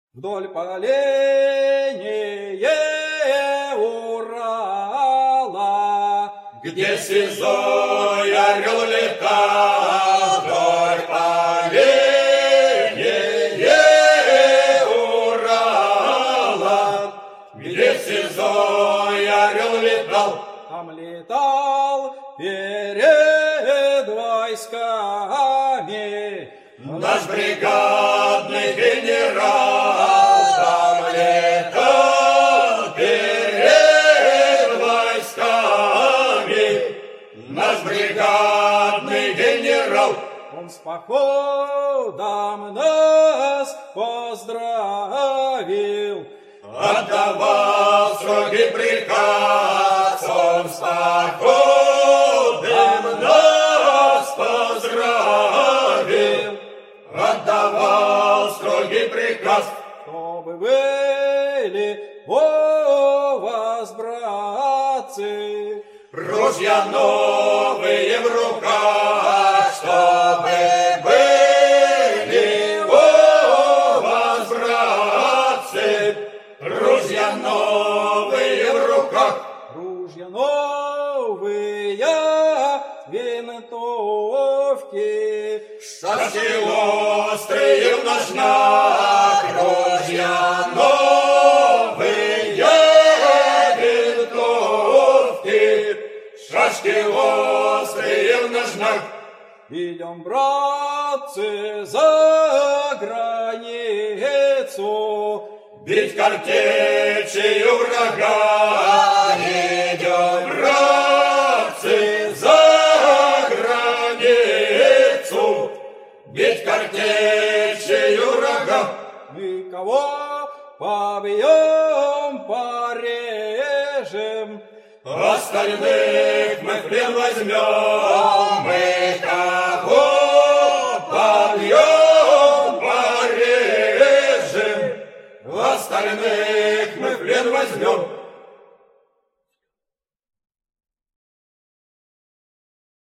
Вдоль по линии Урала, где сизой орел летал, вдоль по линии Урала, где сизой орел летал, там летал перед войсками наш бригадный генерал, там летал перед войсками наш бригадный генерал. Он с походом нас поздравил, отдавал строгий приказ, он с походом нас поздравил, отдавал строгий приказ, чтобы были у вас, братцы, ружья новые в руках, чтобы были у вас, братцы, ружья новые в руках. ружья новые, винтовки, Шашки острые в ножнах, ружья новые винтовки, шашки острые в ножнах. идем, братцы, за границу, Бить картечью врага, идем, братцы, за границу, бить картечью врага. мы кого побьем, порежем, Остальных мы в плен возьмем, мы кого побьем, порежем, остальных мы в плен возьмем.